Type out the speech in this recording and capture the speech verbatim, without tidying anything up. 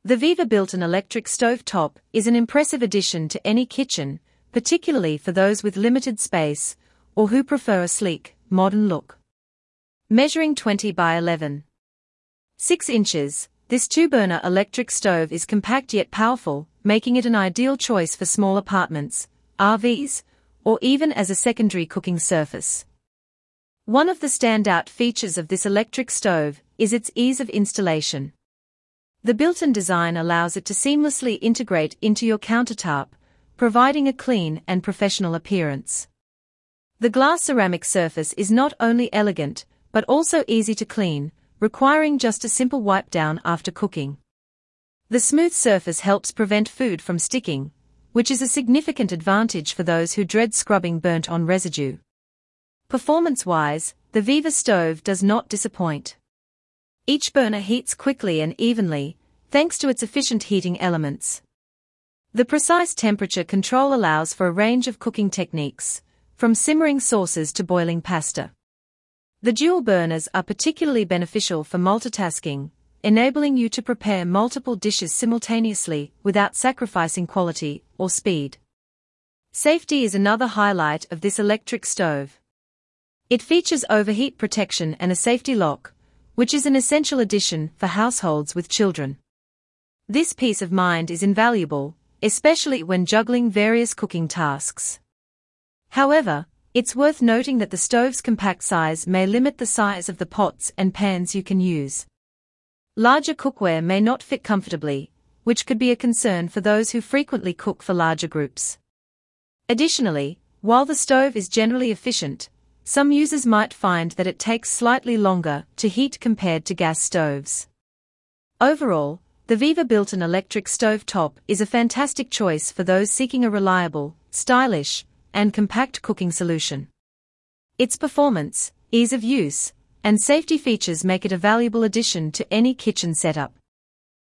The Viva built-in electric stove top is an impressive addition to any kitchen, particularly for those with limited space or who prefer a sleek, modern look. Measuring twenty by eleven point six inches, this two-burner electric stove is compact yet powerful, making it an ideal choice for small apartments, R Vs, or even as a secondary cooking surface. One of the standout features of this electric stove is its ease of installation. The built-in design allows it to seamlessly integrate into your countertop, providing a clean and professional appearance. The glass ceramic surface is not only elegant, but also easy to clean, requiring just a simple wipe down after cooking. The smooth surface helps prevent food from sticking, which is a significant advantage for those who dread scrubbing burnt-on residue. Performance-wise, the Viva stove does not disappoint. Each burner heats quickly and evenly, thanks to its efficient heating elements. The precise temperature control allows for a range of cooking techniques, from simmering sauces to boiling pasta. The dual burners are particularly beneficial for multitasking, enabling you to prepare multiple dishes simultaneously without sacrificing quality or speed. Safety is another highlight of this electric stove. It features overheat protection and a safety lock, which is an essential addition for households with children. This peace of mind is invaluable, especially when juggling various cooking tasks. However, it's worth noting that the stove's compact size may limit the size of the pots and pans you can use. Larger cookware may not fit comfortably, which could be a concern for those who frequently cook for larger groups. Additionally, while the stove is generally efficient, some users might find that it takes slightly longer to heat compared to gas stoves. Overall, the Viva built-in electric stove top is a fantastic choice for those seeking a reliable, stylish, and compact cooking solution. Its performance, ease of use, and safety features make it a valuable addition to any kitchen setup.